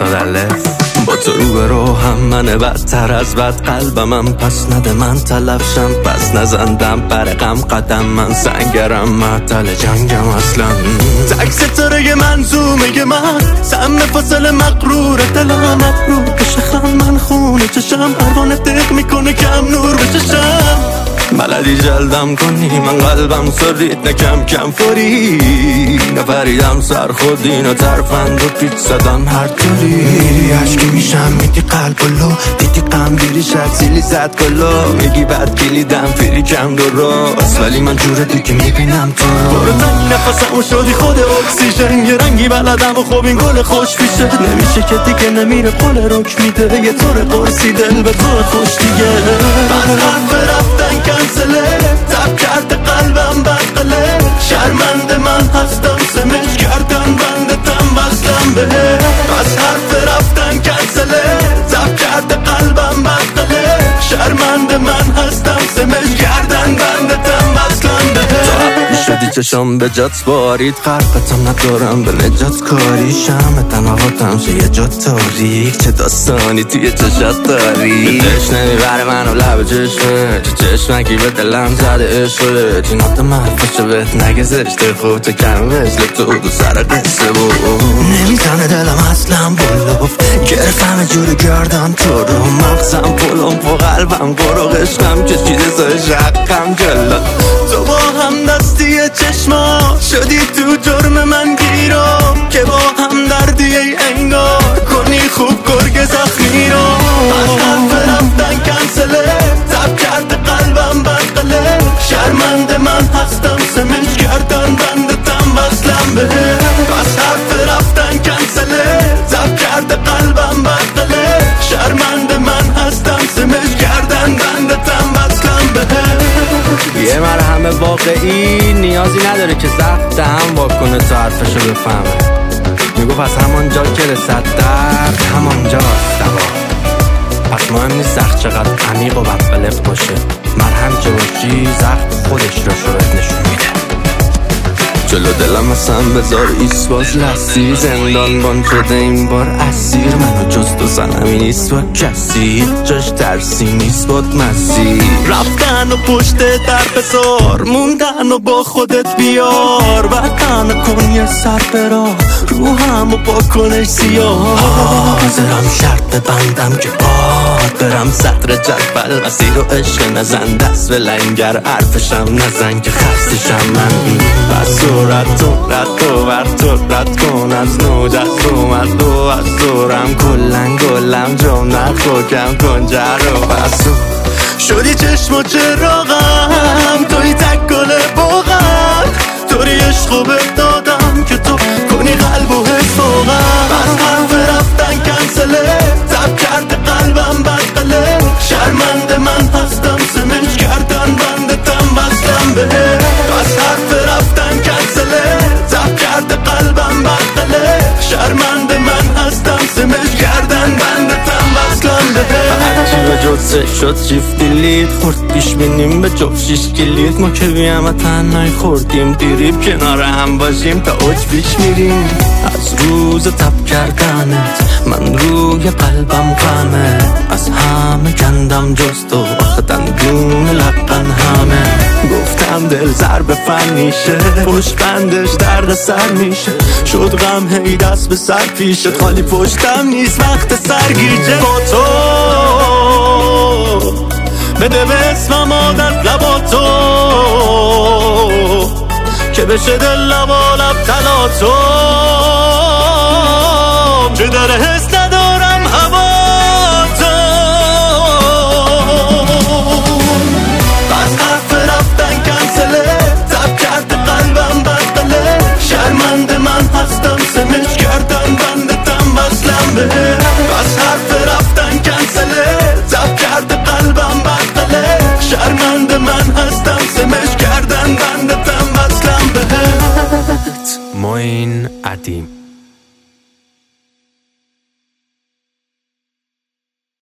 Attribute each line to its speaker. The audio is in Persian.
Speaker 1: صدالف با تو رو هم من بدتر از بد قلبمم پس نده من تلفشم پس نزندم برقم قدم من سنگرم معطل جنگم اصلا تک ستاره منظومه من سم فاصله مقرور دلم مقرور بشه خم من خونه چشم پروانه دق میکنه کم نور به چشم بلدی جلدم کنی من قلبم سرید نکم کم فوری نفریدم سر خودی نه ترفند و پیچ زدن هر طوری میری عشقی میشم میدی قلب و لو دیدی قم دیری شد سیلی زد کلو میگی بد کلیدم فیری کم درست ولی من جوره دیگه میبینم تو برو تنگی نفسم و شدی خود اکسیژن یه رنگی بلدم و خوب این گل خوش پیشه نمیشه که دیگه نمیره قول رک میده یه طور قرصی دل به طور خوش دیگه من حرف رفتن کنسله تب کرده قلبم بدقله شرمنده من هستم سمج کردن بندتم بستم به بس حرف رفتن کنسله تب کرده قلبم بدقله شرمنده من هستم سمج کردن بندتم بستم به شدی چشم به جات بارید قربتم ندارم به نجات کاری شم تناواتم شه یه جا تاریک چه داستانی توی چشات داری دش نمیبره منو لب چشمه چه چشمکی به دلم زده عشقه جنات من پشه بهت نگه زشته خوب تو کم مثل تو دو سر قصه بود نمیزنه دلم اصلا بلوف گرفم جور گردن تو رو مغزم پلم پو قلبم برو قشقم که چیز سای شقم جلا تو با هم دستی چشما شدی تو جرم من گیرم که با هم دردی ای انگار کنی خوب گرگ زخمی رو از حرف رفتن کنسله تب کرده قلبم بدقله شرمنده من هستم سمج کردن بندتم بسلم به از حرف رفتن کنسله تب کرده قلبم بدقله شرمنده من هستم سمج کردن بندتم بسلم به یه مرهم واقعی نیازی نداره که زفتم واکنه تا حرفشو بفهمه میگو پس همانجا که رسد درد همانجاست دوا پس مهم نیست زخم چقدر عمیق و بدقلق باشه مرهم که باشی زخم خودش رو شاید نشون میده جلو دلم اصلا بذار ایسواز لستی زندان بان شده این بار اسیر منو جز تو سنمی نیست با کسی جاش ترسی نیست باد مسیر رفتن و پشت در بزار موندن و با خودت بیار وطن کن یه سر برا روحم و با کنش سیاه حاضرم شرط ببندم که باد برم صدر جدول مسیر و عشق نزن دست و لنگر حرفشم نزن که خستشم من بس رد تو بر تو رد کن از نو دست اومد دو از دورم کلن گلم جمعت خوکم کن جر و بسو شدی چشم و چراغم توی تک گل باغم طوری عشقو بهت دادم که تو کنی قلب و حس فوقم از حرف رفتن کنسله تب کرده قلبم بدقله شرمنده من هستم سمج کردن بندتم بستم به از حرف رفتن کنسله تب کرده قلبم بدقله شرمنده من هستم سمج کردن بندتم بستم به هرچی به جد شد شیفتی لید خورد پیش بینیم به جب شیش کلید ما که بیم تنهایی خوردیم دیریب کنار هم باشیم تا اوج پیش میریم از روز تب کردنت من روی قلبم غمه از همه کندم جز تو آخه دندون لقن همه گفتم دل ضرب فنیشه پشت بندش درد سر میشه شد غم هی دست به سر پیشه خالی پشتم نیست وقت سرگیجه با تو بده به اسمم عادت لبا تو که بشه دل لبا لب تلا تو چه در حس